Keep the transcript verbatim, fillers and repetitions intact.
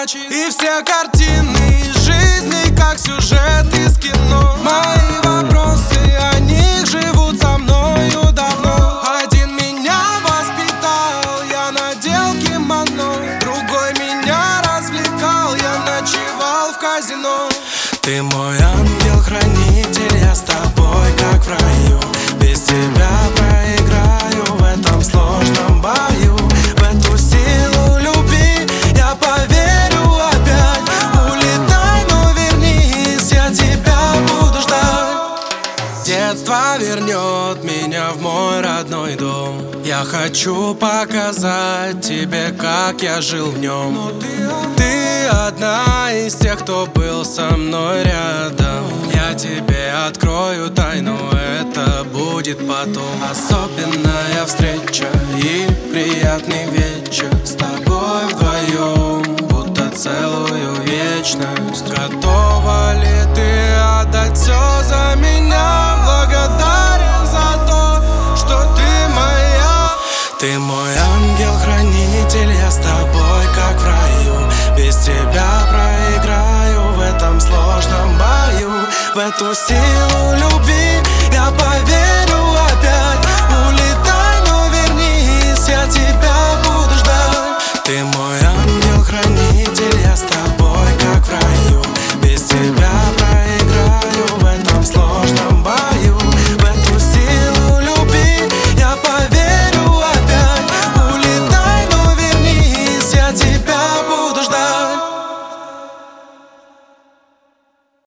ночи. И все картины из жизни, как сюжет из кино. Мои вопросы, о них живут со мною давно. Один меня воспитал, я надел кимоно. Другой меня развлекал, я ночевал в казино. Ты мой ангел-хранитель, я с тобой как в раю. Без тебя проиграю в этом сложном бою. В эту силу любви я поверю опять. Улетай, но вернись, я тебя буду ждать. Детство вернет меня в мой родной дом. Я хочу показать тебе, как я жил в нем. Ты одна из тех, кто был со мной рядом. Я тебе открою тайну, это будет потом. Особенная встреча и приятный вечер с тобой вдвоем, будто целую вечность. Готова ли ты отдать все за меня? Благодарен за то, что ты моя. Ты мой ангел-хранитель, я с тобой как в раю. Без тебя проиграю в этом сложном бою. В эту силу любви я поверю